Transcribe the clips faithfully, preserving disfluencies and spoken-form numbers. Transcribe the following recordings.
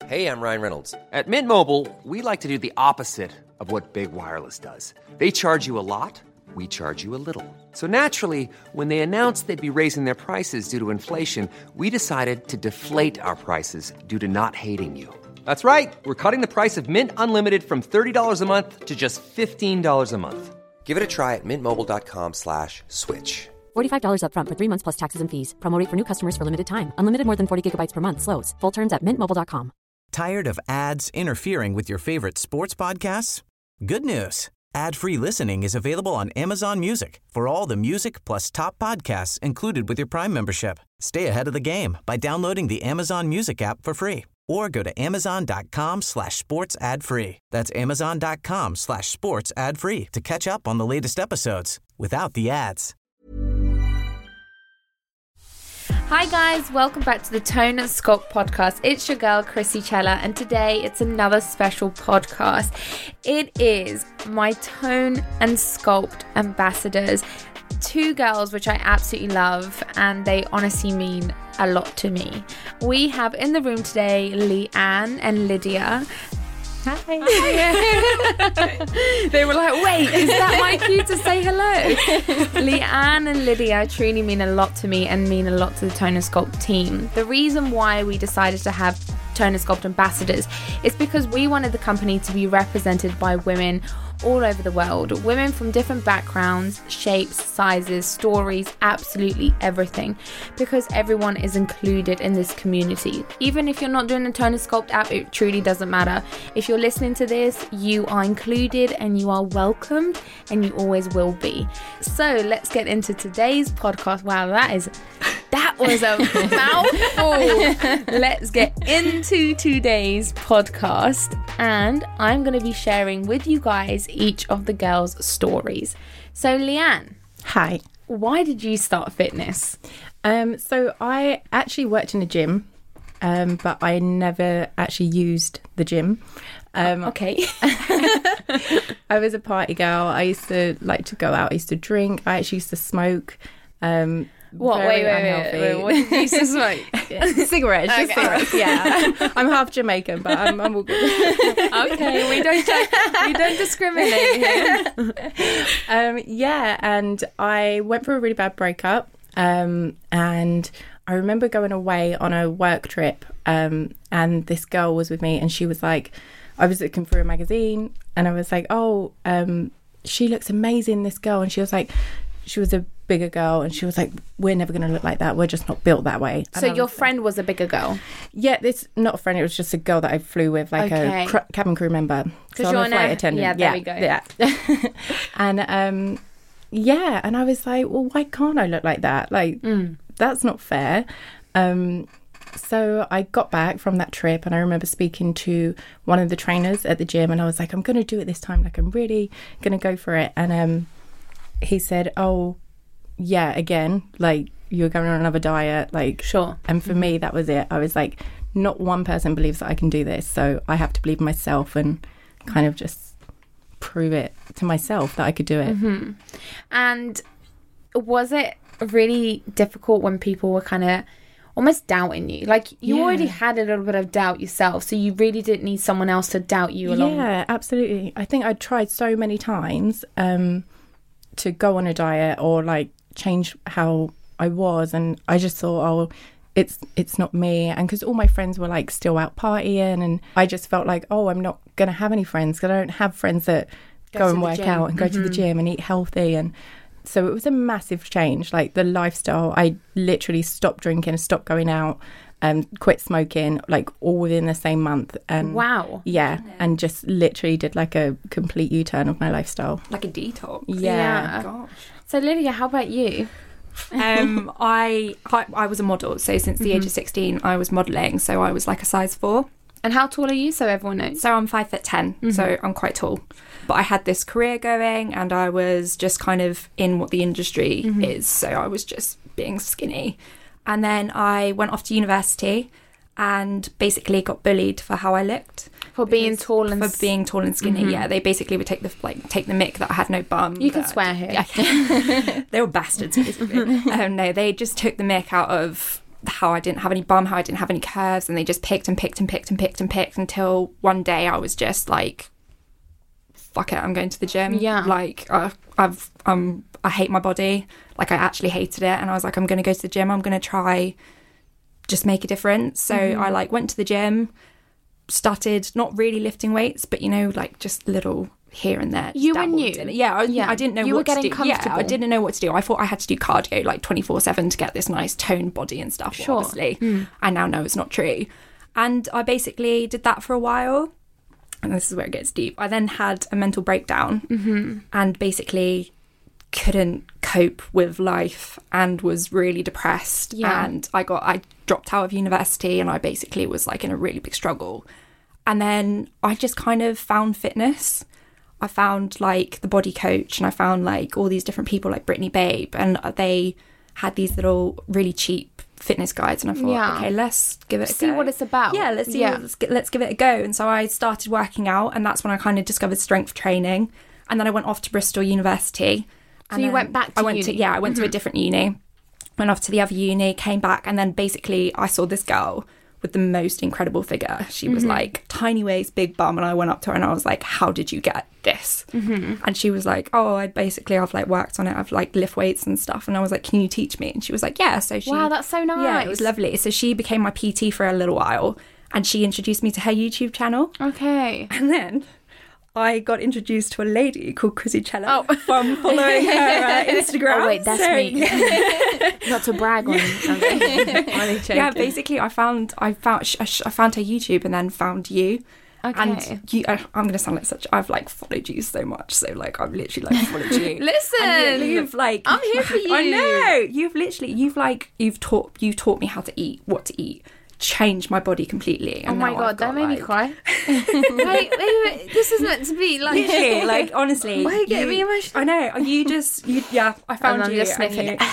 Hey, I'm Ryan Reynolds. At Mint Mobile, we like to do the opposite of what Big Wireless does. They charge you a lot, we charge you a little. So naturally, when they announced they'd be raising their prices due to inflation, we decided to deflate our prices due to not hating you. That's right. We're cutting the price of Mint Unlimited from thirty dollars a month to just fifteen dollars a month. Give it a try at mintmobile.com slash switch. forty-five dollars up front for three months plus taxes and fees. Promo rate for new customers for limited time. Unlimited more than forty gigabytes per month. Slows full terms at mint mobile dot com. Tired of ads interfering with your favorite sports podcasts? Good news. Ad-free listening is available on Amazon Music for all the music plus top podcasts included with your Prime membership. Stay ahead of the game by downloading the Amazon Music app for free or go to amazon.com slash sports ad free. That's amazon.com slash sports ad free to catch up on the latest episodes without the ads. Hi guys, welcome back to the Tone and Sculpt podcast. It's your girl Chrissy Chella, and today it's another special podcast. It is my Tone and Sculpt ambassadors, two girls which I absolutely love, and they honestly mean a lot to me. We have in the room today Leanne and Lydia. Hi. They were like, wait, is that my cue to say hello? Leanne and Lydia truly mean a lot to me and mean a lot to the Tone and Sculpt team. The reason why we decided to have Tone and Sculpt ambassadors is because we wanted the company to be represented by women all over the world. Women from different backgrounds, shapes, sizes, stories, absolutely everything. Because everyone is included in this community. Even if you're not doing the Tone and Sculpt app, it truly doesn't matter. If you're listening to this, you are included and you are welcomed and you always will be. So let's get into today's podcast. Wow, that is... That was a mouthful. Let's get into today's podcast, and I'm going to be sharing with you guys each of the girls' stories. So, Leanne. Hi. Why did you start fitness? Um, so I actually worked in a gym, um, but I never actually used the gym. Um, okay. I was a party girl. I used to like to go out. I used to drink. I actually used to smoke. Um, What? Wait, wait, wait, wait. What did you used to smoke? Yeah. Cigarettes, just Okay. cigarettes. Yeah, I'm half Jamaican, but I'm, I'm all good. Okay, we don't we don't discriminate here. Um, yeah, and I went for a really bad breakup. Um, and I remember going away on a work trip. Um, and this girl was with me, and she was like, I was looking through a magazine, and I was like, oh, um, she looks amazing, this girl, and she was like. She was a bigger girl, and she was like, we're never going to look like that. We're just not built that way. And so your was friend like, was a bigger girl? Yeah, it's not a friend. It was just a girl that I flew with, like okay. a cr- cabin crew member. Because so you're I'm a flight a, attendant. Yeah, there yeah, we go. Yeah. and, um, yeah, and I was like, well, why can't I look like that? Like, mm. that's not fair. Um, so I got back from that trip, and I remember speaking to one of the trainers at the gym, and I was like, I'm going to do it this time. Like, I'm really going to go for it. And um, he said, oh, yeah, again, like, you're going on another diet, like, sure. And for mm-hmm. me, that was it. I was like, not one person believes that I can do this, so I have to believe in myself and kind of just prove it to myself that I could do it. Mm-hmm. And was it really difficult when people were kind of almost doubting you? Like, you yeah. already had a little bit of doubt yourself, so you really didn't need someone else to doubt you along. Yeah, absolutely. I think I tried so many times um, to go on a diet or, like, change how I was, and I just thought, oh, it's it's not me. And because all my friends were like still out partying, and I just felt like, oh, I'm not gonna have any friends because I don't have friends that go, go and work gym. out and go mm-hmm. to the gym and eat healthy. And so it was a massive change, like the lifestyle. I literally stopped drinking, stopped going out, and um, quit smoking, like all within the same month. And wow. Yeah, and just literally did like a complete U-turn of my lifestyle, like a detox. Yeah, yeah. Gosh. So Lydia, how about you? um, I, I I was a model, so since the mm-hmm. age of sixteen, I was modelling. So I was like a size four. And how tall are you? So everyone knows. So I'm five foot ten. Mm-hmm. So I'm quite tall. But I had this career going, and I was just kind of in what the industry mm-hmm. is. So I was just being skinny, and then I went off to university, and basically got bullied for how I looked. For being tall and for being tall and skinny, mm-hmm. yeah. They basically would take the like take the mick that I had no bum. You can swear here. Yeah. They were bastards, basically. um, no, they just took the mick out of how I didn't have any bum, how I didn't have any curves, and they just picked and picked and picked and picked and picked until one day I was just like, fuck it, I'm going to the gym. Yeah. Like, uh, I've, um, I hate my body. Like, I actually hated it. And I was like, I'm going to go to the gym. I'm going to try just make a difference. So mm-hmm. I, like, went to the gym, started not really lifting weights, but, you know, like, just little here and there. You and you? Yeah, I, yeah. I didn't know you what were getting to do. Comfortable. Yeah, I didn't know what to do. I thought I had to do cardio, like, twenty-four seven to get this nice toned body and stuff, sure. obviously. Mm. I now know it's not true. And I basically did that for a while. And this is where it gets deep. I then had a mental breakdown mm-hmm. and basically couldn't cope with life and was really depressed. Yeah. And I got, I dropped out of university and I basically was like in a really big struggle. And then I just kind of found fitness. I found like the Body Coach, and I found like all these different people like Brittany Babe, and they had these little really cheap fitness guides, and I thought, yeah. okay, let's give it a see go. what it's about. Yeah, let's see. Yeah. Let's, let's give it a go. And so I started working out, and that's when I kind of discovered strength training. And then I went off to Bristol University. So you went back to I went uni? to yeah, I went mm-hmm. to a different uni. Went off to the other uni, came back, and then basically I saw this girl with the most incredible figure. She was mm-hmm. like tiny waist, big bum, and I went up to her and I was like, how did you get this? Mm-hmm. And she was like, oh, I basically I've like worked on it, I've like lift weights and stuff. And I was like, can you teach me? And she was like, yeah. So she, wow, that's so nice. Yeah, it was lovely. So she became my P T for a little while, and she introduced me to her YouTube channel. Okay. And then I got introduced to a lady called Chrissy Cello oh. from following her uh, Instagram. Oh wait, that's so, me. Yeah. Not to brag on. Okay. Yeah, basically, I found I found I found her YouTube and then found you. Okay. And you, I, I'm going to sound like such. I've like followed you so much, so like I've literally like followed you. Listen, and you, you've like I'm here for you. I know you've literally you've like you've taught you taught me how to eat, what to eat. Changed my body completely. And oh my now god, I've got, that made like... me cry. wait, wait, wait, this is meant to be like literally, like honestly. Why are you getting you, me emotional? I know. You just, you yeah. I found I'm you. just sniffing you...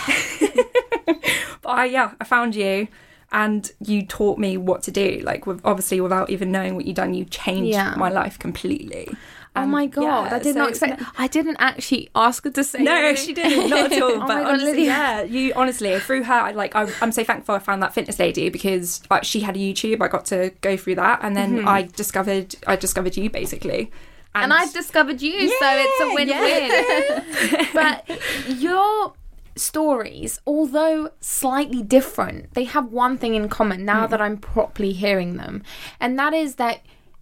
but I yeah, I found you, and you taught me what to do. Like with, obviously, without even knowing what you'd done, you changed yeah. my life completely. Oh my god, yeah, I did so, not expect. I didn't actually ask her to say. No, anything. she didn't, not at all. oh But my god, honestly, Lydia. yeah, you honestly through her, I, like I, I'm so thankful I found that fitness lady because like she had a YouTube. I got to go through that, and then mm-hmm. I discovered I discovered you basically, and, and I've discovered you, yeah, so it's a win-win. Yeah. But your stories, although slightly different, they have one thing in common. Now mm. that I'm properly hearing them, and that is that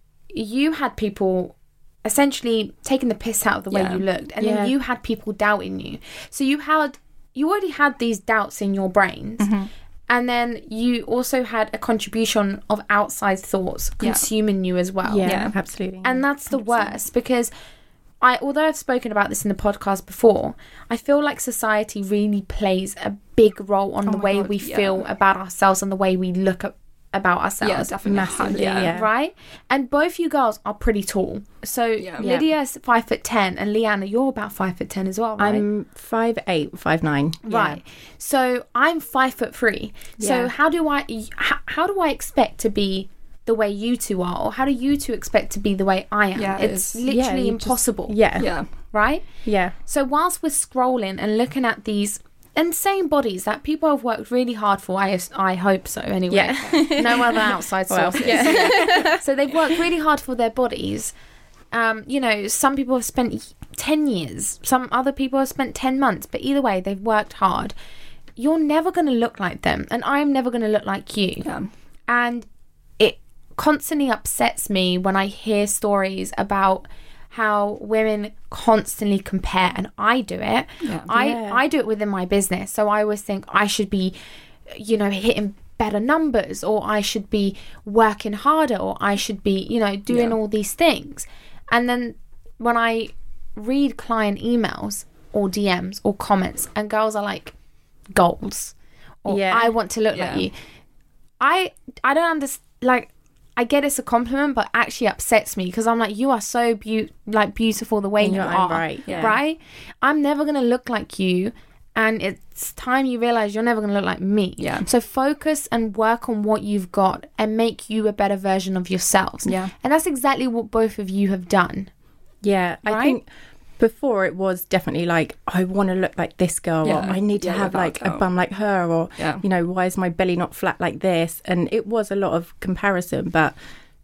you had people essentially taking the piss out of the way yeah. you looked, and yeah. then you had people doubting you. So you had you already had these doubts in your brains, mm-hmm. and then you also had a contribution of outside thoughts consuming yeah. you as well. Yeah, yeah. absolutely. And that's the one hundred percent. worst, because I, although I've spoken about this in the podcast before, I feel like society really plays a big role on oh the way God, we yeah. feel about ourselves and the way we look at about ourselves. Yeah, definitely. Massively, yeah. yeah. Right? And both you girls are pretty tall. So Yeah. Lydia's five foot ten and Leanna, you're about five foot ten as well, right? I'm five eight, five nine. Right. So I'm five foot three. So Yeah. how do I how, how do I expect to be the way you two are, or how do you two expect to be the way I am? Yeah, it's it's- literally yeah, you just- impossible. Yeah. Yeah. Right? Yeah. So whilst we're scrolling and looking at these insane bodies that people have worked really hard for, I, I hope so anyway. Yeah. No other outside Well, sources. yeah. So they've worked really hard for their bodies. Um, you know, some people have spent ten years, some other people have spent ten months, but either way, they've worked hard. You're never going to look like them, and I'm never going to look like you. Yeah. And it constantly upsets me when I hear stories about how women constantly compare, and I do it. Yeah. I, Yeah. I do it within my business. So I always think I should be, you know, hitting better numbers, or I should be working harder, or I should be, you know, doing Yeah. all these things. And then when I read client emails or D Ms or comments, and girls are like, goals, or Yeah. I want to look Yeah. like you. I I don't understand, like, I get it's a compliment, but actually upsets me, because I'm like, you are so be- like beautiful the way In you your own are, right, yeah. right? I'm never gonna look like you, and it's time you realize you're never gonna look like me. Yeah. So focus and work on what you've got and make you a better version of yourselves. Yeah. And that's exactly what both of you have done. Yeah, I Right? think before it was definitely like, I want to look like this girl, Yeah. or I need to Yeah, have without like a doubt. bum like her, or, Yeah. you know, why is my belly not flat like this? And it was a lot of comparison. But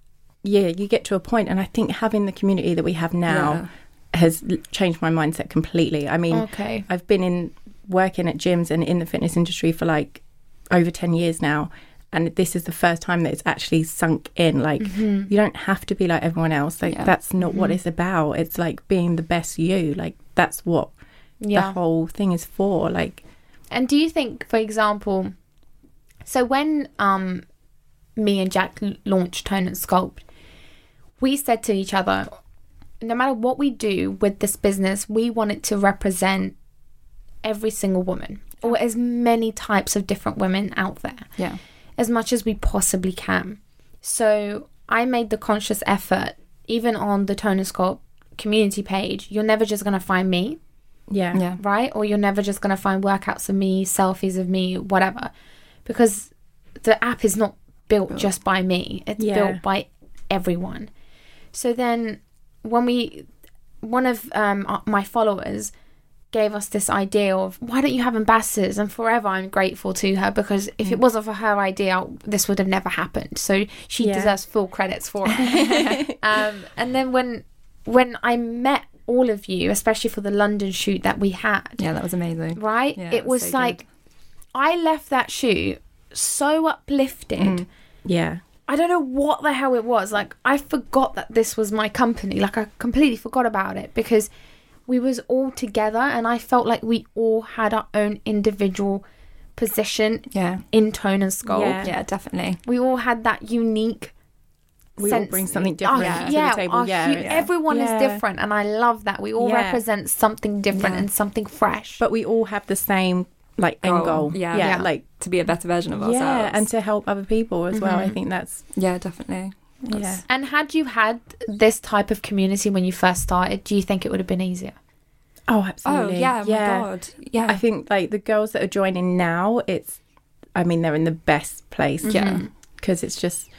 yeah, you get to a point, and I think having the community that we have now Yeah. has l- changed my mindset completely. I mean, Okay. I've been in working at gyms and in the fitness industry for like over ten years now. And this is the first time that it's actually sunk in. Like, Mm-hmm. you don't have to be like everyone else. Like, Yeah. that's not what it's about. It's like being the best you. Like, that's what Yeah. the whole thing is for. Like, And do you think, for example, so when um, me and Jack l- launched Tone and Sculpt, we said to each other, no matter what we do with this business, we want it to represent every single woman, or as many types of different women out there, Yeah. as much as we possibly can. So I made the conscious effort, even on the Tone and Sculpt community page, you're never just going to find me, yeah. Yeah. right? Or you're never just going to find workouts of me, selfies of me, whatever. Because the app is not built just by me. It's Yeah. built by everyone. So then when we, one of um, uh, my followers gave us this idea of, why don't you have ambassadors? And forever I'm grateful to her, because if it wasn't for her idea, this would have never happened. So she Yeah. deserves full credits for it. um, and then when when I met all of you, especially for the London shoot that we had, Yeah, that was amazing. right? Yeah, it was so like, good. I left that shoot so uplifted. Mm. Yeah. I don't know what the hell it was. Like, I forgot that this was my company. Like, I completely forgot about it, because we was all together, and I felt like we all had our own individual position Yeah. in Tone and Sculpt. Yeah. Yeah, definitely. We all had that unique We all sense- bring something our- different to yeah, the table. our Yeah. hu- everyone Yeah. is different, and I love that. We all Yeah. represent something different Yeah. and something fresh. But we all have the same, like, end goal. Yeah. Yeah. Yeah. Like, To be a better version of ourselves. yeah. And to help other people as well. I think that's, Yeah, definitely. yeah. And had you had this type of community when you first started, do you think it would have been easier? Oh, Oh, absolutely. yeah, my God. Yeah. I think like the girls that are joining now, it's, I mean, they're in the best place. Yeah. Because it's just,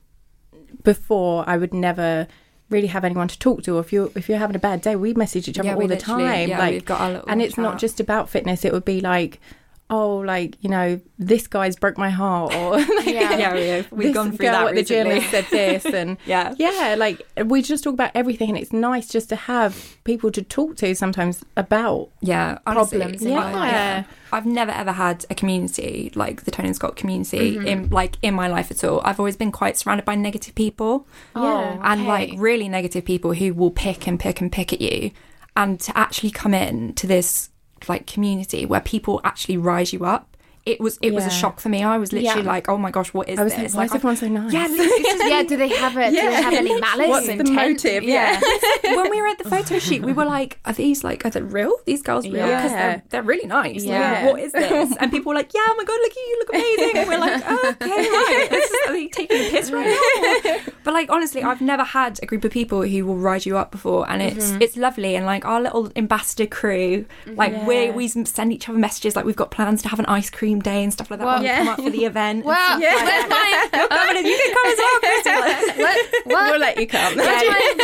before I would never really have anyone to talk to. Or if you're, if you're having a bad day, we message each other Yeah, all we the literally- time. yeah, like, we've got our little and it's not chat. just about fitness. It would be like, oh, like, you know, this guy's broke my heart. Or Yeah. yeah, we have, we've this gone through girl that at the gym recently. has said this. And Yeah. yeah, like we just talk about everything. And it's nice just to have people to talk to sometimes about. Yeah, honestly, Problems in Yeah. life. Yeah. I've never ever had a community like the Tone and Sculpt community Mm-hmm. in like in my life at all. I've always been quite surrounded by negative people, Oh, and like okay. really negative people who will pick and pick and pick at you. And to actually come in to this like community where people actually rise you up, it was it was a Yeah. shock for me. I was literally Yeah. like, oh my gosh, what is I was this? like, why is I- everyone so nice? Yeah, this is yeah, do they have it? Do they have any malice? What's the intent? motive? Yeah. when we were at the photo shoot, we were like, are these like, are they real? These girls real? Because Yeah. they're, they're really nice. Like, Yeah. what is this? And people were like, yeah, oh my God, look at you, you look amazing. And we're like, oh, okay, right. This is, are they taking a piss right now? But like, honestly, I've never had a group of people who will rise you up before. And it's Mm-hmm. it's lovely. And like our little ambassador crew, like we we send each other messages, like we've got plans to have an ice cream day and stuff like that Well, when we yeah. come up for the event. Well, Yeah. where's my, You're coming in, you can come as well, Chrissy. what, what? We'll let you come. Where's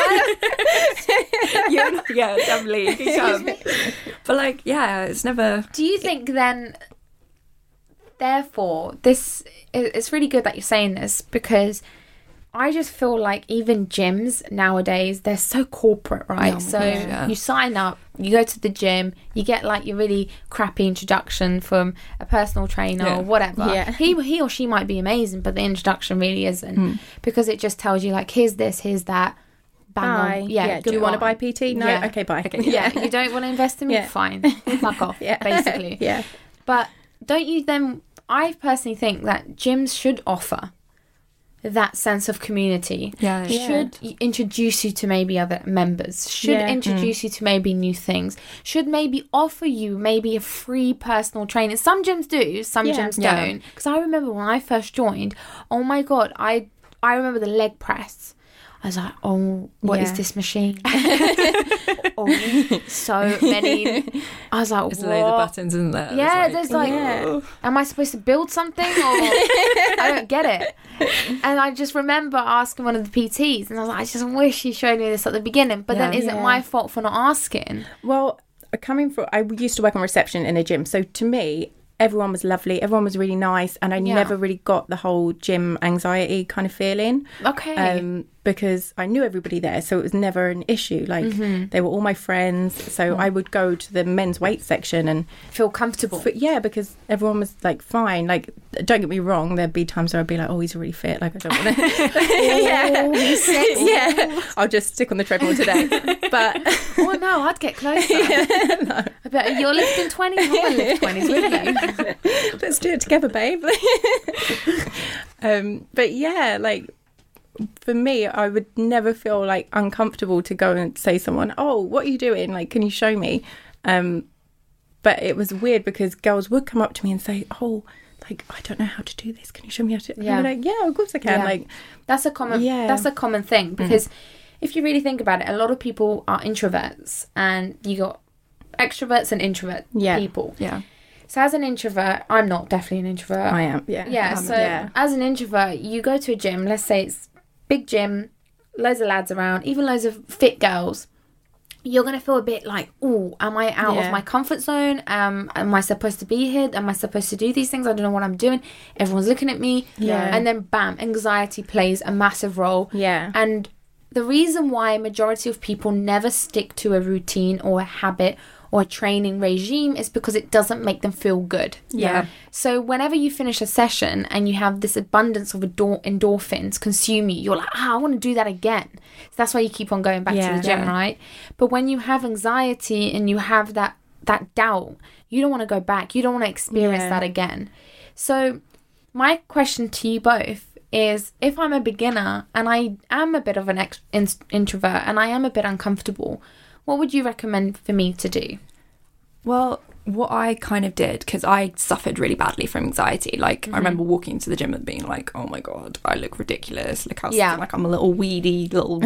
my- yeah, yeah, definitely. You can come. But like, yeah, it's never. Do you think then, therefore, this, it- it's really good that you're saying this, because I just feel like even gyms nowadays, they're so corporate, right? Oh my so gosh, yeah. you sign up, you go to the gym, you get like your really crappy introduction from a personal trainer Yeah. or whatever. Yeah. He, he or she might be amazing, but the introduction really isn't, because it just tells you like, here's this, here's that. Bang Bye. on. Yeah. Do good you want to on. buy P T? No. Yeah. Okay. Bye. Yeah, you don't want to invest in me? Yeah. Fine. Fuck off, Yeah. basically. Yeah. But don't you then, I personally think that gyms should offer that sense of community. Yeah. Should y- introduce you to maybe other members. Should Yeah. introduce you to maybe new things. Should maybe offer you maybe a free personal trainer. Some gyms do, some Yeah. gyms Yeah. don't. Because I remember when I first joined, oh my God, I I remember the leg press. I was like, oh, what is Yeah. this machine? oh, so many. I was like, There's what? loads of buttons, isn't there? Yeah, There's there's like, Yeah. am I supposed to build something or I don't get it. And I just remember asking one of the P Ts, and I was like, I just wish he showed me this at the beginning. But then, Yeah. is it Yeah. my fault for not asking? Well, coming from, I used to work on reception in a gym. So to me, everyone was lovely. Everyone was really nice. And I Yeah. never really got the whole gym anxiety kind of feeling. Okay. Um, because I knew everybody there. So it was never an issue. Like, Mm-hmm. they were all my friends. So I would go to the men's weight section and, Feel comfortable. but yeah, because everyone was like fine. Like, don't get me wrong, there'd be times where I'd be like, oh, he's really fit. Like, I don't want to. yeah. He's sexy. Yeah, I'll just stick on the treadmill today. But Oh no, I'd get closer. I bet you're lifting twenties. I want to lift twenties with you. let's do it together, babe. um, but yeah, like for me, I would never feel like uncomfortable to go and say to someone, "Oh, what are you doing? Like, can you show me?" Um, but it was weird because girls would come up to me and say, "Oh, like I don't know how to do this. Can you show me how to?" Yeah. I'm like, "Yeah, of course I can." Yeah. Like, That's a common. Yeah. That's a common thing because if you really think about it, a lot of people are introverts, and you got extroverts and introvert Yeah. people. Yeah. So as an introvert, I'm not definitely an introvert. I am. Yeah. Yeah. Um, So yeah. as an introvert, you go to a gym. Let's say it's big gym, loads of lads around, even loads of fit girls. You're gonna feel a bit like, oh, am I out Yeah. of my comfort zone? Um, am I supposed to be here? Am I supposed to do these things? I don't know what I'm doing. Everyone's looking at me. Yeah. And then bam, anxiety plays a massive role. Yeah. And the reason why majority of people never stick to a routine or a habit or a training regime is because it doesn't make them feel good. Yeah. So whenever you finish a session and you have this abundance of endor- endorphins consume you, you're like, ah, I want to do that again. So that's why you keep on going back Yeah. to the gym, Yeah. right? But when you have anxiety and you have that that doubt, you don't want to go back. You don't want to experience Yeah. that again. So my question to you both is, if I'm a beginner and I am a bit of an ex- in- introvert and I am a bit uncomfortable, what would you recommend for me to do? Well, what I kind of did, because I suffered really badly from anxiety. Like, I remember walking into the gym and being like, oh my God, I look ridiculous. Look how, Yeah. like, I'm a little weedy, little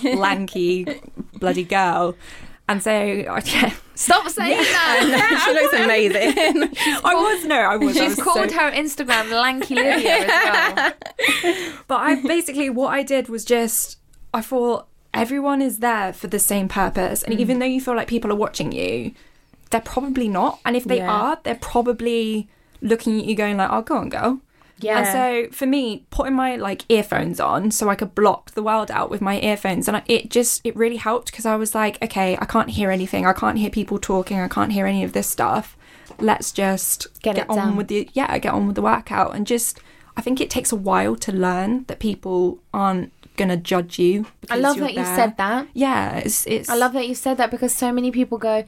lanky, bloody girl. And so, I, yeah. Stop saying that! she looks amazing. I was, no, I was. I She's was called so- her Instagram Lanky Lydia as well. But I basically, what I did was just, I thought everyone is there for the same purpose. And even though you feel like people are watching you, they're probably not. And if they Yeah. are, they're probably looking at you going like, oh, go on, girl. Yeah. And so for me, putting my like earphones on so I could block the world out with my earphones, and I, it just, it really helped because I was like, okay, I can't hear anything. I can't hear people talking. I can't hear any of this stuff. Let's just Get get, it on done. with the, yeah, get on with the workout. And just, I think it takes a while to learn that people aren't going to judge you. I because love you're that you there. said that. Yeah, it's, it's, I love that you said that because so many people go,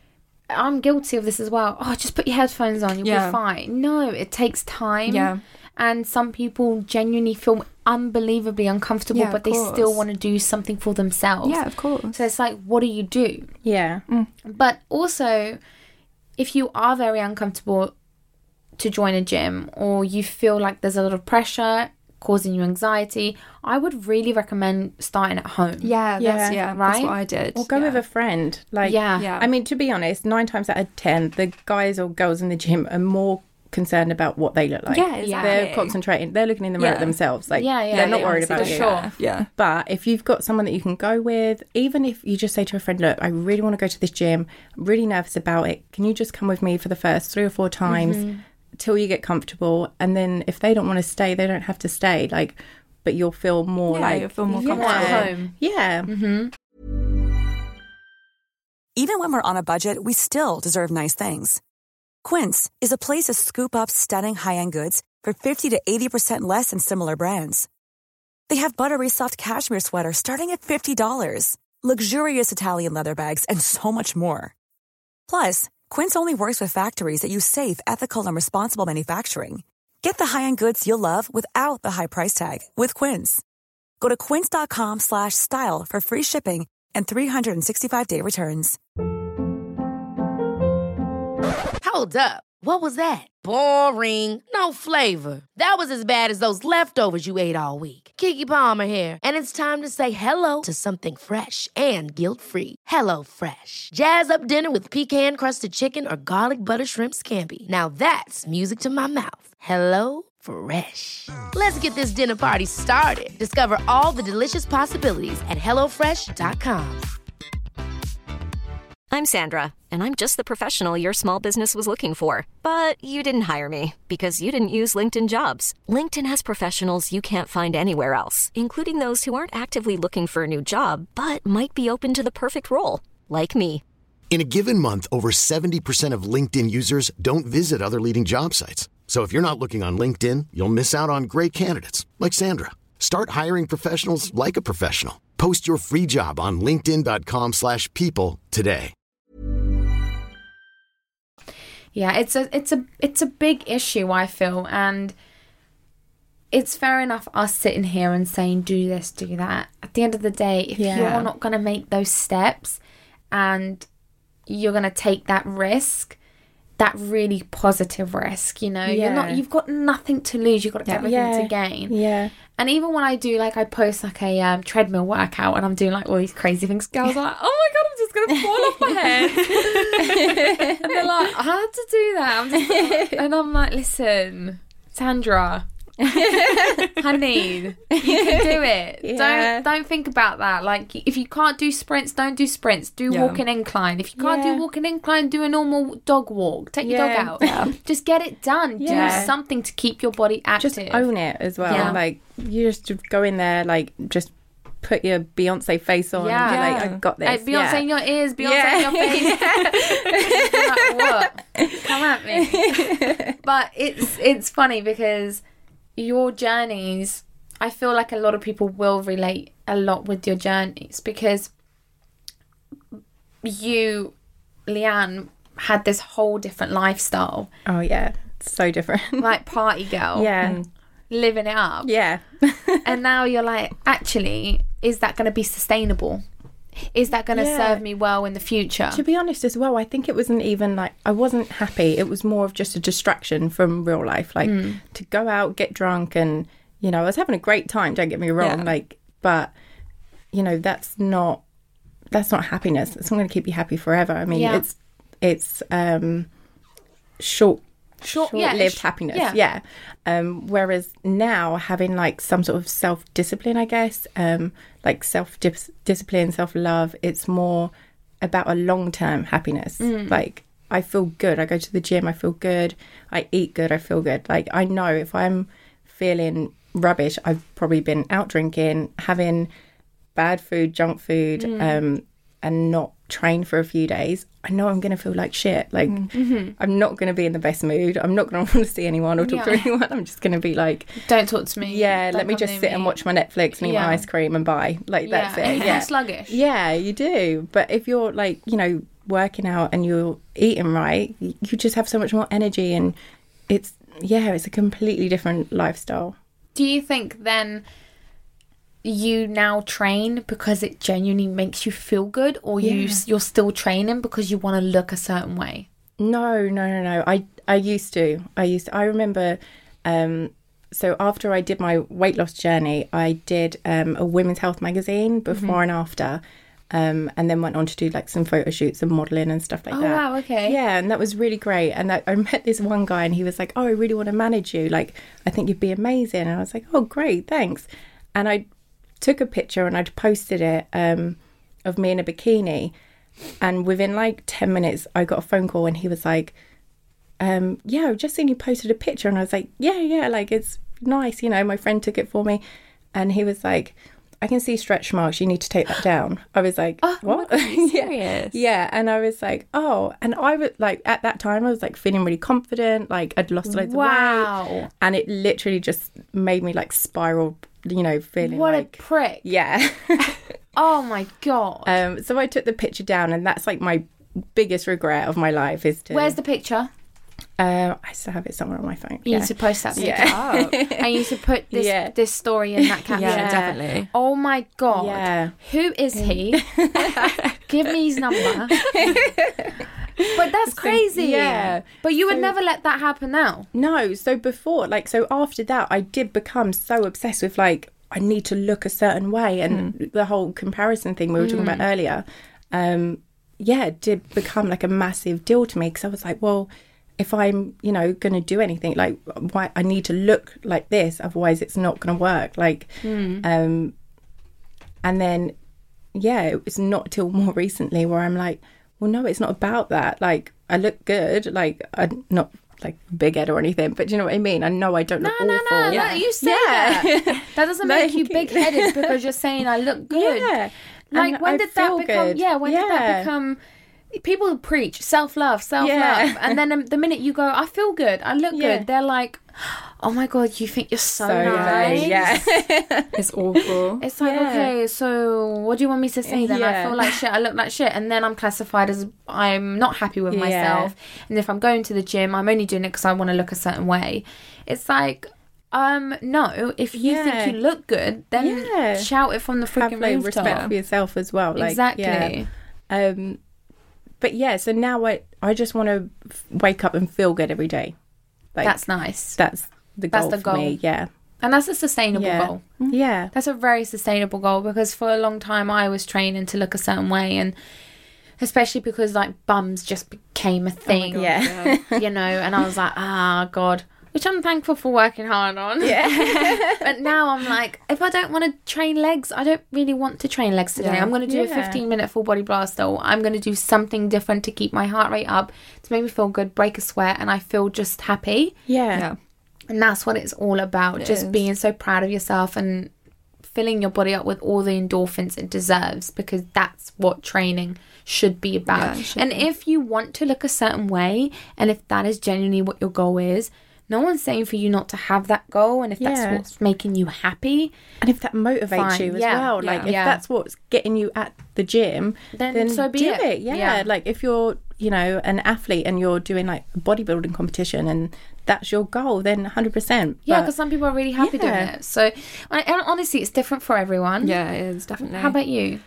I'm guilty of this as well. Oh, just put your headphones on, you'll Yeah. be fine. No, it takes time. Yeah. And some people genuinely feel unbelievably uncomfortable, Yeah, but of they course. still want to do something for themselves. yeah, of course. So it's like, what do you do? Yeah. But also, if you are very uncomfortable to join a gym or you feel like there's a lot of pressure causing you anxiety, I would really recommend starting at home. Yeah, Yeah. that's, yeah, that's Right? what I did. Or go yeah. with a friend. Like, Yeah. Yeah. I mean, to be honest, nine times out of ten, the guys or girls in the gym are more concerned about what they look like. Yeah, exactly. They're concentrating. They're looking in the mirror Yeah. themselves. Like, Yeah, yeah, they're not yeah, worried for about you. sure. Yeah. But if you've got someone that you can go with, even if you just say to a friend, look, I really want to go to this gym, I'm really nervous about it. Can you just come with me for the first three or four times Mm-hmm. till you get comfortable? And then if they don't want to stay, they don't have to stay. Like, but you'll feel more Yeah, like you'll feel more yeah. comfortable. At home. Yeah. Even when we're on a budget, we still deserve nice things. Quince is a place to scoop up stunning high-end goods for fifty to eighty percent less than similar brands. They have buttery soft cashmere sweaters starting at fifty dollars, luxurious Italian leather bags, and so much more. Plus, Quince only works with factories that use safe, ethical, and responsible manufacturing. Get the high-end goods you'll love without the high price tag with Quince. Go to quince.com slash style for free shipping and three sixty-five day returns. Hold up. What was that? Boring. No flavor. That was as bad as those leftovers you ate all week. Keke Palmer here, and it's time to say hello to something fresh and guilt-free. Hello Fresh. Jazz up dinner with pecan-crusted chicken or garlic butter shrimp scampi. Now that's music to my mouth. Hello Fresh. Let's get this dinner party started. Discover all the delicious possibilities at hello fresh dot com. I'm Sandra, and I'm just the professional your small business was looking for. But you didn't hire me because you didn't use LinkedIn Jobs. LinkedIn has professionals you can't find anywhere else, including those who aren't actively looking for a new job, but might be open to the perfect role, like me. In a given month, over seventy percent of LinkedIn users don't visit other leading job sites. So if you're not looking on LinkedIn, you'll miss out on great candidates, like Sandra. Start hiring professionals like a professional. Post your free job on linkedin dot com slash people today. Yeah, it's a it's a it's a big issue, I feel, and it's fair enough us sitting here and saying do this, do that. At the end of the day, if Yeah. you're not going to make those steps and you're going to take that risk, that really positive risk, you know, you're not, Yeah. you've got nothing to lose, you've got everything Yeah. to gain. Yeah. And even when I do, like, I post like a um, treadmill workout and I'm doing like all these crazy things, girls are like, oh my god, I'm just gonna fall off my head. And they're like, I had to do that. I'm just, and I'm like, listen, Sandra, honey, you can do it. Yeah. Don't don't think about that. Like, if you can't do sprints, don't do sprints. Do Yeah. walking incline. If you can't Yeah. do walking incline, do a normal dog walk. Take your Yeah. dog out. Just get it done. Yeah. Do something to keep your body active. Just own it as well. Yeah. Like, you just go in there, like, just put your Beyonce face on. Yeah. And be like, I've got this. Hey, Beyonce yeah. in your ears, Beyonce Yeah. in your face. Like, what? Come at me. But it's it's funny because your journeys, I feel like a lot of people will relate a lot with your journeys because you, Leanne, had this whole different lifestyle. Oh, yeah. It's so different. Like party girl. Yeah. Living it up. Yeah. And now you're like, actually, is that going to be sustainable? Is that going to Yeah. serve me well in the future? To be honest as well, I think it wasn't even like, I wasn't happy. It was more of just a distraction from real life. Like, to go out, get drunk, and, you know, I was having a great time, don't get me wrong. Yeah. Like, but, you know, that's not, that's not happiness. It's not going to keep you happy forever. I mean, Yeah. it's, it's, um, short, Short- yeah, short-lived it's- happiness. yeah. Yeah. Um, whereas now having like some sort of self-discipline, I guess, um, like self-discipline, self-love, it's more about a long-term happiness. Like, I feel good. I go to the gym, I feel good. I eat good, I feel good. Like, I know if I'm feeling rubbish, I've probably been out drinking, having bad food, junk food, um, and not trained for a few days, I know I'm going to feel like shit. Like, I'm not going to be in the best mood. I'm not going to want to see anyone or talk to Yeah. anyone. I'm just going to be like, Don't talk to me. yeah, Don't let me come just near sit and me. watch my Netflix and eat Yeah. my ice cream and bye. Like, that's Yeah. it. Yeah. Sluggish. Yeah, you do. But if you're like, you know, working out and you're eating right, y- you just have so much more energy, and it's, yeah, it's a completely different lifestyle. Do you think then you now train because it genuinely makes you feel good, or you Yeah. you're still training because you want to look a certain way? No, no, no, no. I I used to. I used to. I remember. Um, so after I did my weight loss journey, I did um, a women's health magazine before Mm-hmm. and after, um, and then went on to do like some photo shoots and modelling and stuff like Oh, that. wow, okay. Yeah, and that was really great. And that, I met this one guy, and he was like, "Oh, I really want to manage you. Like, I think you'd be amazing." And I was like, "Oh, great, thanks." And I took a picture and I'd posted it um, of me in a bikini. And within like ten minutes, I got a phone call, and he was like, um, yeah, I've just seen you posted a picture. And I was like, yeah, yeah, like, it's nice. You know, my friend took it for me. And he was like, I can see stretch marks. You need to take that down. I was like, Oh, what? my God, are you Yeah. serious? Yeah. And I was like, oh. And I was like, at that time, I was like feeling really confident. Like, I'd lost loads of weight. Wow. And it literally just made me like spiral, you know, feeling What like, a prick. yeah. Oh my God. Um, so I took the picture down, and that's like my biggest regret of my life is to. Where's the picture? Uh, I still have it somewhere on my phone. You yeah. need to post that picture Yeah. up. And you should put this Yeah. this story in that caption. Yeah, definitely. Oh my God. Yeah. Who is he? Give me his number. But that's crazy. Yeah. But you would So- never let that happen now. No, so before, like, so after that, I did become so obsessed with, like, I need to look a certain way. And Mm. the whole comparison thing we were talking Mm. about earlier, um, yeah, it did become, like, a massive deal to me. Because I was like, well, if I'm, you know, going to do anything, like, why I need to look like this, otherwise it's not going to work. Like, Mm. um, and then, yeah, it was not till more recently where I'm like, well, no, it's not about that. Like, I look good. Like, I'm not like big head or anything, but do you know what I mean? I know I don't look No, no, awful. no, no, you say that. That doesn't make you Like- big-headed because you're saying I look good. Yeah. Like, And when I did that feel become... good. Yeah, when did that Yeah. become... People preach self-love, self-love. Yeah. And then um, the minute you go, I feel good, I look Yeah. good, they're like, oh my God, you think you're so, So nice. vain, yeah. It's awful. It's like, Yeah. okay, so what do you want me to say then? I Yeah. feel like shit, I look like shit. And then I'm classified as I'm not happy with Yeah. myself. And if I'm going to the gym, I'm only doing it because I want to look a certain way. It's like, um, no, if you Yeah. think you look good, then Yeah. shout it from the Have freaking like rooftop. respect for yourself as well. Like, Exactly. yeah. Um, but yeah, so now I I just want to f- wake up and feel good every day. Like, That's nice. That's the That's goal the for goal. me. Yeah. And that's a sustainable Yeah. goal. Yeah. That's a very sustainable goal because for a long time I was training to look a certain way, and especially because like bums just became a thing. God, yeah. You know, and I was like, ah, God, which I'm thankful for working hard on. Yeah. But now I'm like, if I don't want to train legs, I don't really want to train legs today. Yeah. I'm going to do Yeah. a fifteen minute full body blast, or I'm going to do something different to keep my heart rate up, to make me feel good, break a sweat, and I feel just happy. Yeah. Yeah. And that's what it's all about. It just is. being so proud of yourself and filling your body up with all the endorphins it deserves, because that's what training should be about. Yeah, it should and be. if you want to look a certain way, and if that is genuinely what your goal is, no one's saying for you not to have that goal. And if Yeah. that's what's making you happy, And if that motivates Fine, you as yeah, well, like yeah. if Yeah. that's what's getting you at the gym, Then then, so be do it. it. Yeah. Yeah. Like if you're, you know, an athlete and you're doing like a bodybuilding competition and that's your goal, then one hundred percent. yeah, But- because some people are really happy doing Yeah. it. So, and and honestly, it's different for everyone. Yeah, it is, definitely. How about you?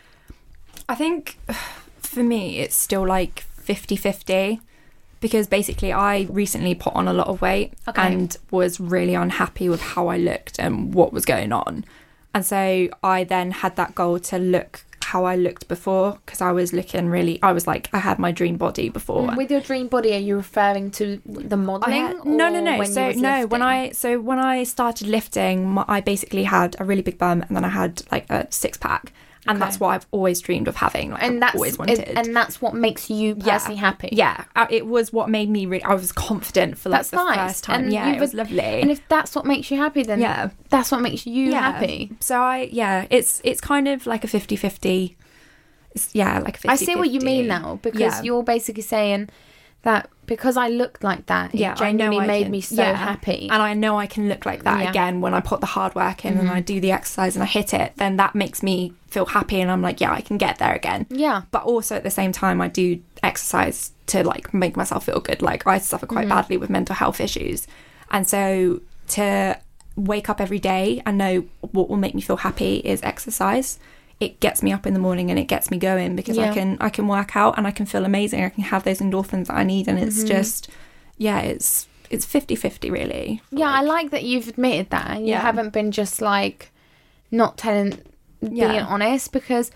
I think for me, it's still like fifty-fifty, because basically I recently put on a lot of weight Okay. and was really unhappy with how I looked and what was going on. And so I then had that goal to look how I looked before, because I was looking really, I was like, I had my dream body before. With your dream body, are you referring to the I modelling? had- no, no, or no. when you So was no, when lifting? I so when I started lifting, my, I basically had a really big bum, and then I had like a six pack, and Okay. that's what I've always dreamed of having. Like, and I've that's always it- wanted. and that's what makes you personally happy. Yeah, uh, it was what made me. Re- I was confident for like That's the nice. first time. And yeah, you've it was ad- lovely. And if that's what makes you happy, then Yeah. that's what makes you yeah. happy. So I yeah, it's it's kind of like a fifty-fifty. It's, yeah, like a fifty. I see what you mean now, because Yeah. you're basically saying that because I looked like that, it Yeah, I know genuinely I made can- me so yeah. happy. And I know I can look like that Yeah. Mm-hmm. again when I put the hard work in and I do the exercise and I hit it. Then that makes me feel happy, and I'm like, yeah, I can get there again. Yeah. But also at the same time, I do exercise to like make myself feel good. Like I suffer quite Mm-hmm. badly with mental health issues, and so to wake up every day and know what will make me feel happy is exercise. It gets me up in the morning and it gets me going, because Yeah. I can I can work out and I can feel amazing. I can have those endorphins that I need, and it's Mm-hmm. just yeah, it's it's fifty-fifty really. Yeah, I like that you've admitted that. And you Yeah. haven't been just like not telling, being Yeah. honest, because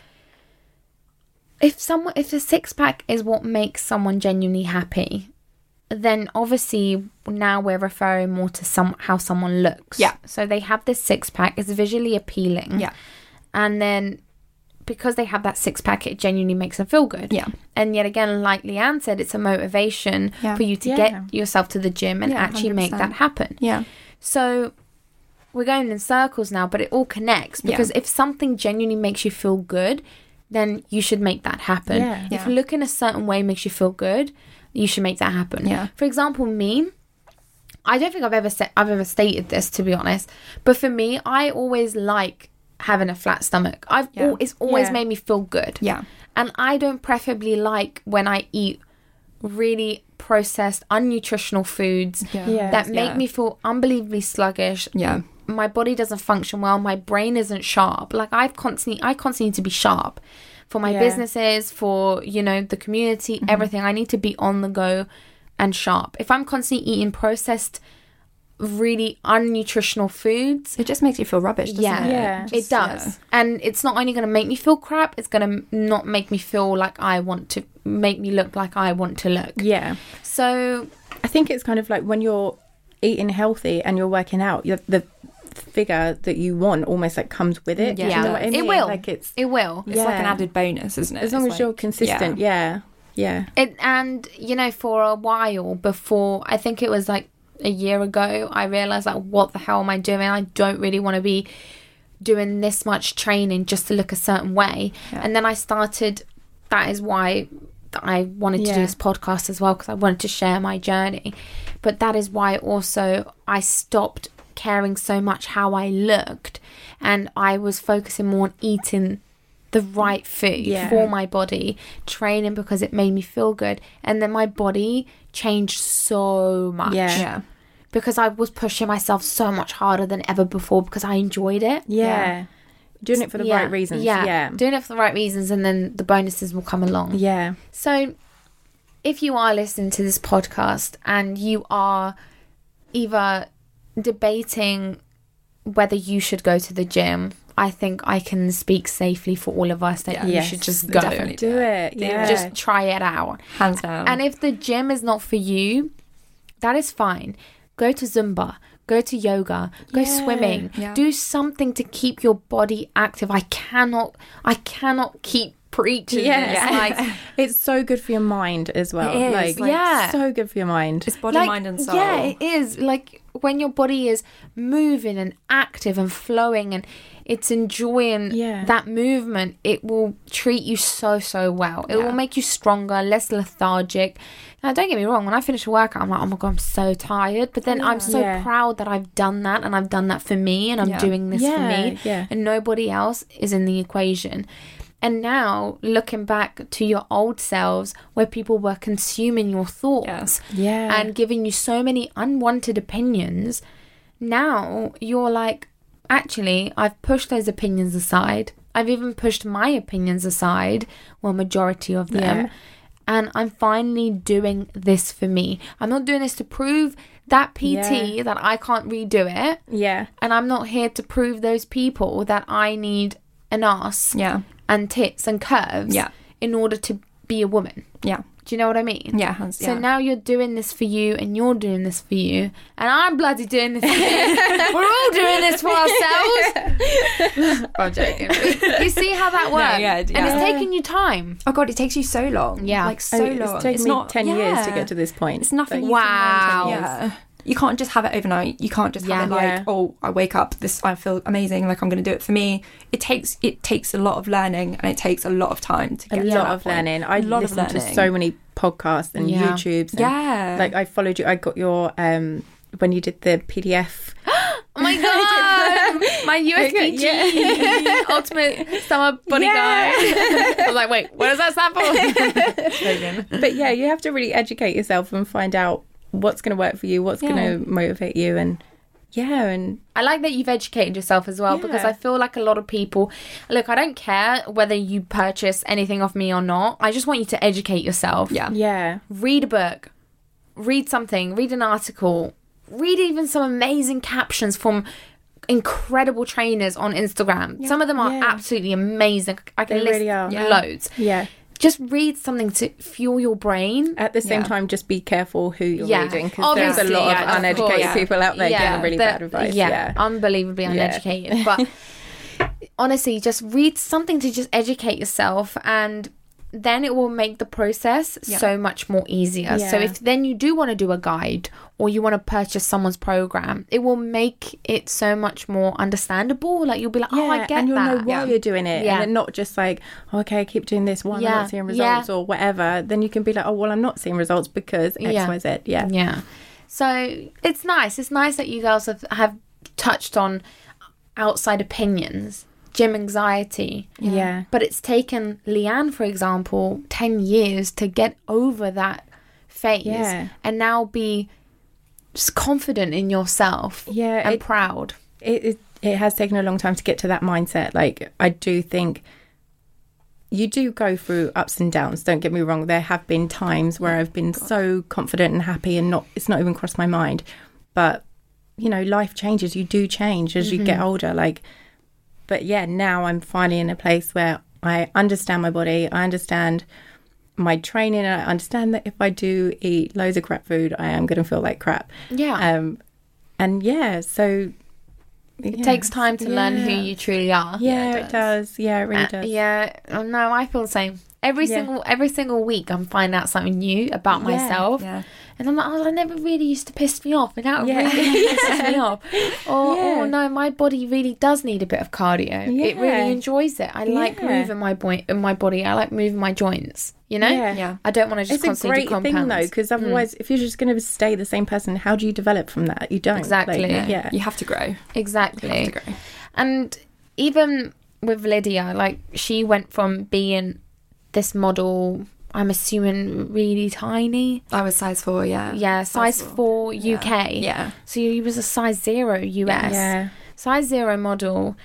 if someone, if a six pack is what makes someone genuinely happy, then obviously now we're referring more to some how someone looks. Yeah. So they have this six pack, it's visually appealing. Yeah. And then because they have that six pack, it genuinely makes them feel good. Yeah. And yet again, like Leanne said, it's a motivation Yeah. for you to Yeah. get yourself to the gym and Yeah, actually make one hundred that percent. happen. Yeah. So we're going in circles now, but it all connects, because if something genuinely makes you feel good, then you should make that happen. Yeah. If Yeah. looking a certain way makes you feel good, you should make that happen. Yeah. For example, me, I don't think I've ever said I've ever stated this, to be honest, but for me, I always like having a flat stomach. I've Yeah. al- it's always Yeah. made me feel good. Yeah. And I don't preferably like when I eat really processed, unnutritional foods Yeah. Yeah. that make Yeah. me feel unbelievably sluggish. Yeah. my body doesn't function well, my brain isn't sharp. Like I've constantly, I constantly need to be sharp for my Yeah. businesses, for, you know, the community, Mm-hmm. everything. I need to be on the go and sharp. If I'm constantly eating processed, really unnutritional foods, It just makes you feel rubbish, doesn't yeah, it? Yeah. it does. And it's not only going to make me feel crap, it's going to not make me feel like I want to, make me look like I want to look. Yeah. So I think it's kind of like when you're eating healthy and you're working out, you're, the figure that you want almost like comes with it. Yeah, Do you know it what I it mean? will. Like it's It will. It's like an Yeah. added bonus, isn't it? as long It's as you're like- consistent. Yeah. Yeah. It, and, you know, for a while before, I think it was like a year ago, I realised, like, what the hell am I doing? I don't really want to be doing this much training just to look a certain way. Yeah. And then I started, that is why I wanted to do Yeah. this podcast as well, because I wanted to share my journey. But that is why also I stopped caring so much how I looked, and I was focusing more on eating the right food Yeah. for my body, training because it made me feel good. And then my body changed so much. Yeah. Yeah. Because I was pushing myself so much harder than ever before because I enjoyed it. Yeah. Doing it for the Yeah. right reasons. Yeah. Yeah. Doing it for the right reasons, and then the bonuses will come along. Yeah. So if you are listening to this podcast and you are either debating whether you should go to the gym, I think I can speak safely for all of us that Yeah. you Yes. should just go. Definitely Do it. Yeah. Just try it out. Hands down. And if the gym is not for you, that is fine. Go to Zumba, go to yoga, go Yeah. swimming. Yeah. Do something to keep your body active. I cannot I cannot keep preaching Yeah. this. Like, It's so good for your mind as well. It is, Like, like- Yeah. so good for your mind. it's body, like, mind, and soul. Yeah, it is. Like when your body is moving and active and flowing and it's enjoying Yeah. that movement, it will treat you so, so well. It Yeah. will make you stronger, less lethargic. Now, don't get me wrong, when I finish a workout, I'm like, oh my God, I'm so tired. But then I'm so Yeah. proud that I've done that, and I've done that for me, and I'm Yeah. doing this for Yeah, me. yeah. And nobody else is in the equation. And now, looking back to your old selves where people were consuming your thoughts Yeah. and giving you so many unwanted opinions, now you're like, actually, I've pushed those opinions aside. I've even pushed my opinions aside, well, majority of them. Yeah. And I'm finally doing this for me. I'm not doing this to prove that P T Yeah. that I can't redo it. Yeah. And I'm not here to prove those people that I need an ass Yeah. and tits and curves Yeah. in order to be a woman. Yeah. Do you know what I mean? Yeah. Hands, So yeah. now you're doing this for you, and you're doing this for you, and I'm bloody doing this for you. We're all doing this for ourselves. I'm joking. You see how that works? yeah, And yeah. it's taking you time. Oh God, it takes you so long. Yeah. like so Oh, long. It's taken me ten years to get to this point. It's nothing. But- you can Wow. learn in ten years. You can't just have it overnight. You can't just have Yeah. it like, Yeah. oh, I wake up, this I feel amazing, like I'm going to do it for me. It takes it takes a lot of learning, and it takes a lot of time to a get to lot that of point. learning. I a lot of listened to learning. so many podcasts and Yeah. YouTubes. And, Yeah. like I followed you. I got your um when you did the P D F. Oh my God. My U S B G Ultimate Summer Body Yeah. Guide. I was like, wait, what does that stand for? But yeah, you have to really educate yourself and find out what's going to work for you, what's Yeah. going to motivate you, and yeah, and I like that you've educated yourself as well, because Yeah. I feel like a lot of people, look, I don't care whether you purchase anything off me or not. I just want you to educate yourself. Yeah. yeah, Read a book, read something, read an article, read even some amazing captions from incredible trainers on Instagram. Some of them are Yeah. absolutely amazing. I can They list really are. Yeah. loads. yeah. Just read something to fuel your brain. At the same Yeah. time, just be careful who you're Yeah. reading, because there's a Obviously, lot yeah, of of uneducated course. people out there giving really they're- bad advice. Yeah, Yeah, unbelievably Yeah. uneducated. But honestly, just read something to just educate yourself, and then it will make the process Yeah. so much more easier. So Yeah. if then you do want to do a guide, or you want to purchase someone's program, it will make it so much more understandable. Like you'll be like, oh, I get and you'll that. know why Yeah. you're doing it, Yeah. and then not just like, oh, okay, I keep doing this one, I'm Yeah. not seeing results, Yeah. or whatever. Then you can be like, oh, well, I'm not seeing results because X, Yeah. Y, Z. Yeah, Yeah. So it's nice. It's nice that you girls have, have touched on outside opinions, gym anxiety. yeah, But it's taken Leanne, for example, ten years to get over that phase, Yeah. and now be just confident in yourself Yeah, and it- proud. it, it it has taken a long time to get to that mindset. Like, I do think you do go through ups and downs. Don't get me wrong. There have been times where I've been so confident and happy, and not it's not even crossed my mind. But you know, life changes. You do change as mm-hmm. you get older. Like, but yeah, now I'm finally in a place where I understand my body. I understand my training. And I understand that if I do eat loads of crap food, I am going to feel like crap. Yeah. Um, and yeah, so. It yeah. takes time to yeah. learn who you truly are. Yeah, yeah it, does. it does. Yeah, it really uh, does. Yeah. Oh, no, I feel the same. Every yeah. single every single week, I'm finding out something new about yeah. myself. Yeah. And I'm like, oh, that never really used to piss me off. And now it Yeah. really pisses me off. Or, Yeah. or no, my body really does need a bit of cardio. Yeah. It really enjoys it. I like Yeah. moving my boy- my body. I like moving my joints. You know? Yeah. Yeah. I don't want to just It's a constantly great do compounds. thing, though, because otherwise, mm. if you're just going to stay the same person, how do you develop from that? You don't. Exactly. Like, Yeah. yeah. You have to grow. Exactly. You have to grow. And even with Lydia, like, she went from being this model, I'm assuming really tiny. I was size four, yeah. Yeah, size, size four, four U K. Yeah. yeah. So you was a size zero U S. Yeah. Size zero model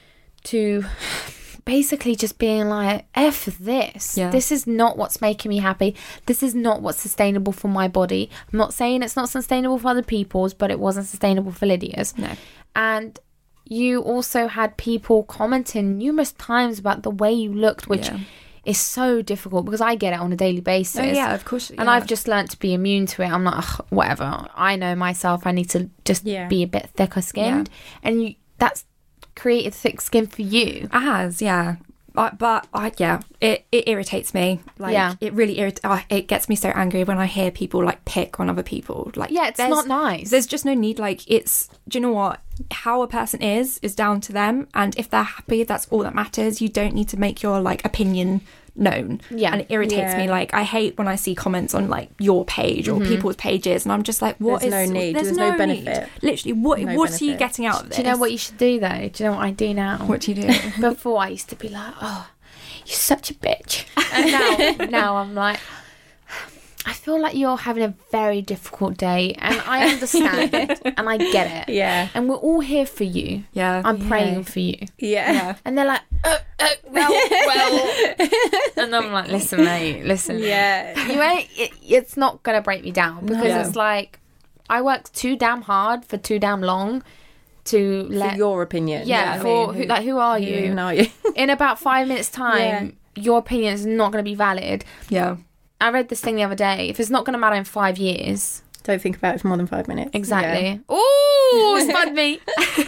to basically just being like, F this. Yeah. This is not what's making me happy. This is not what's sustainable for my body. I'm not saying it's not sustainable for other people's, but it wasn't sustainable for Lydia's. No. And you also had people commenting numerous times about the way you looked, which yeah. is so difficult because I get it on a daily basis. Oh, yeah, of course. And yeah. I've just learnt to be immune to it. I'm like, ugh, whatever. I know myself. I need to just Yeah. be a bit thicker skinned. Yeah. And you, that's created thick skin for you. It has, yeah. But, but I, yeah, it, it irritates me. Like, Yeah. it really irritates. Oh, it gets me so angry when I hear people like pick on other people. Like, Yeah, it's there's- not nice. There's just no need. Like, it's, do you know what? How a person is is down to them, and if they're happy, that's all that matters. You don't need to make your like opinion known. Yeah. And it irritates Yeah. me. Like, I hate when I see comments on like your page or Mm-hmm. people's pages, and I'm just like, what There's is no need. There's no benefit. need. Literally, what No what are you benefit. getting out of this? Do you know what you should do, though? Do you know what I do now? What do you do? Before, I used to be like, oh, you're such a bitch. And now, now I'm like, I feel like you're having a very difficult day, and I understand it, and I get it. Yeah. And we're all here for you. Yeah. I'm Yeah. praying for you. Yeah. Yeah. And they're like, uh, uh, well, well. And I'm like, listen, mate, listen. Yeah. You ain't, it, it's not going to break me down because No. it's like, I worked too damn hard for too damn long to let. For your opinion. yeah, I for mean, who, like, who are who you? even are you? In about five minutes' time, your opinion is not going to be valid. Yeah. I read this thing the other day. If it's not going to matter in five years. Don't think about it for more than five minutes. Exactly. Ooh, spud me.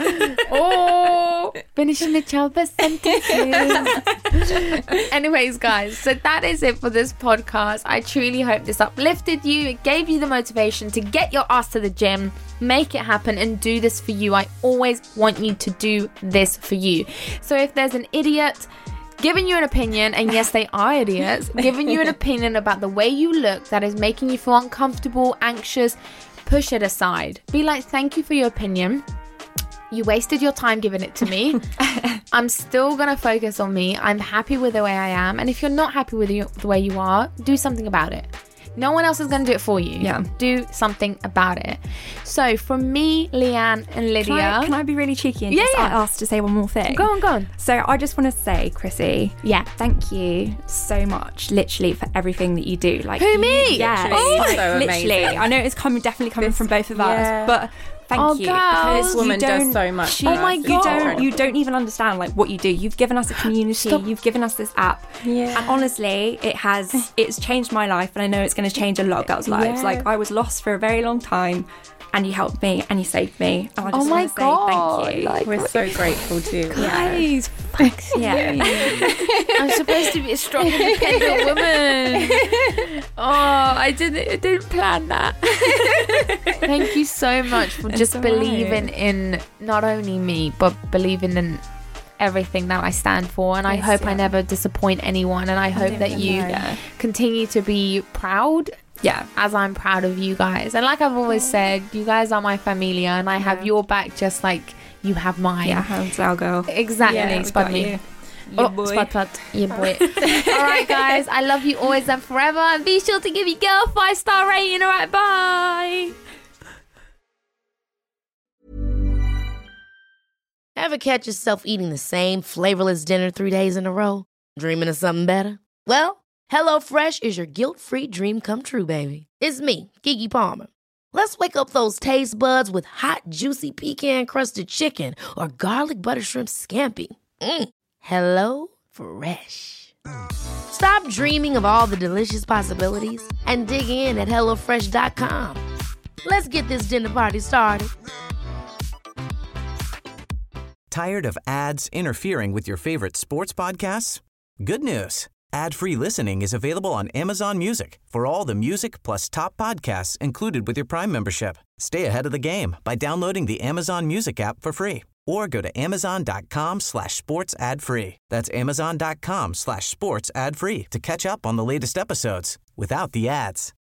Oh, finishing each other's sentences. Anyways, guys, so that is it for this podcast. I truly hope this uplifted you. It gave you the motivation to get your ass to the gym, make it happen, and do this for you. I always want you to do this for you. So if there's an idiot giving you an opinion, and yes, they are idiots, giving you an opinion about the way you look that is making you feel uncomfortable, anxious, push it aside. Be like, thank you for your opinion. You wasted your time giving it to me. I'm still going to focus on me. I'm happy with the way I am. And if you're not happy with you, the way you are, do something about it. No one else is going to do it for you. Yeah. Do something about it. So from me, Leanne, and Lydia. Can I, can I be really cheeky and Yeah, just yeah. ask to say one more thing? Go on, go on. So I just want to say, Chrissy, Yeah. thank you so much, literally, for everything that you do. Like, Who, you- me? Yeah, Literally. like, So literally. amazing. I know it's coming, definitely coming from both of us, yeah. but thank Oh, you. girls. Because This you woman does don't- so much She, for Oh my us. It's you don't, incredible. you don't even understand like what you do. You've given us a community. Stop. You've given us this app, Yeah. and honestly, it has. It's changed my life, and I know it's going to change a lot of girls' lives. Yeah. Like, I was lost for a very long time, and you helped me, and you saved me. And I just Oh my want to say God, thank you. like- We're so grateful to you. Guys, thanks. Yeah. I'm supposed to be a strong, independent woman. Oh, I didn't, I didn't plan that. Thank you so much for just alright. believing in not only me, but believing in everything that I stand for. And I Yes, hope I yeah. never disappoint anyone. And I hope that you Yeah. continue to be proud. Yeah. As I'm proud of you guys. And like I've always said, you guys are my familia, and I have Yeah. your back just like you have mine. Yeah, hands our girl. Exactly. Yeah, we Spud got me. you. Oh, Yeah, boy. spud, spud. Yeah, boy. All right, guys. I love you always and forever. And be sure to give your girl a five star rating. All right, bye. Ever catch yourself eating the same flavorless dinner three days in a row? Dreaming of something better? Well, HelloFresh is your guilt-free dream come true, baby. It's me, Keke Palmer. Let's wake up those taste buds with hot, juicy pecan-crusted chicken or garlic butter shrimp scampi. Mm. Hello Fresh. Stop dreaming of all the delicious possibilities and dig in at hello fresh dot com. Let's get this dinner party started. Tired of ads interfering with your favorite sports podcasts? Good news. Ad-free listening is available on Amazon Music for all the music plus top podcasts included with your Prime membership. Stay ahead of the game by downloading the Amazon Music app for free or go to amazon.com slash sports ad free. That's amazon.com slash sports ad free to catch up on the latest episodes without the ads.